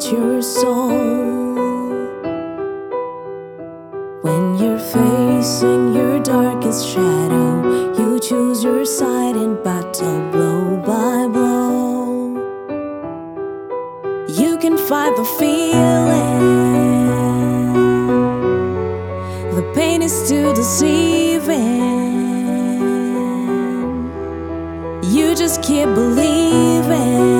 at your soul. When you're facing your darkest shadow, you choose your side in battle, blow by blow. You can fight the feeling, the pain is too deceiving. You just keep believing,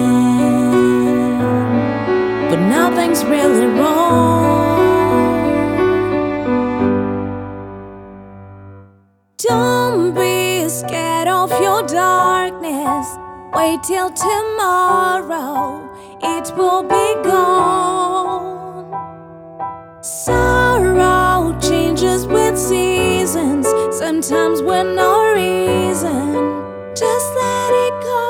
but nothing's really wrong. Don't be scared of your darkness. Wait till tomorrow, it will be gone. Sorrow changes with seasons, sometimes with no reason. Just let it go.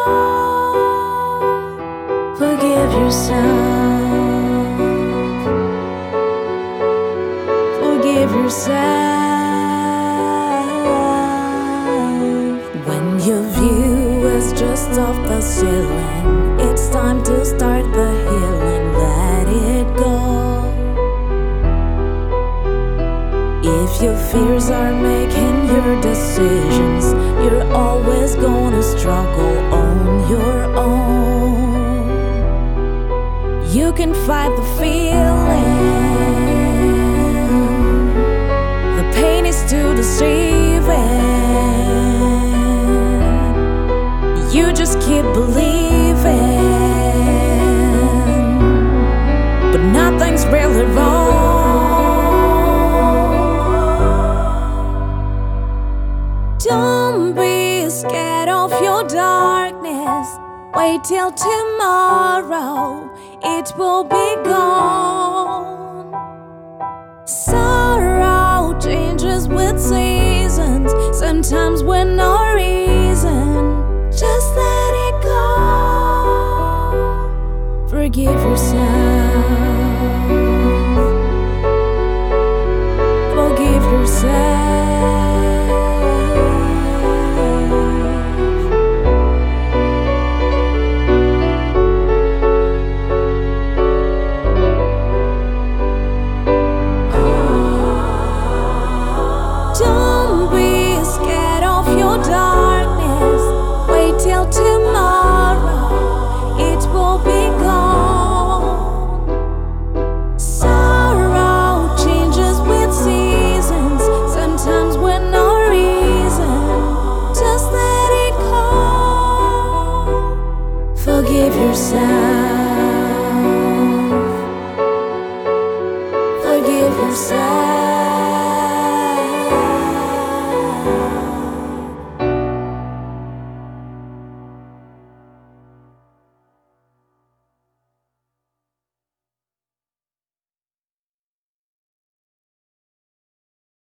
Forgive yourself. Forgive yourself. When your view is just off the ceiling, it's time to start the healing. Let it go. If your fears are making your decisions, you're always gonna struggle on your own. You can fight the feeling, the pain is too deceiving. You just keep believing, but nothing's really wrong. Don't be scared of your darkness. Wait till tomorrow, it will be gone. Sorrow changes with seasons, sometimes with no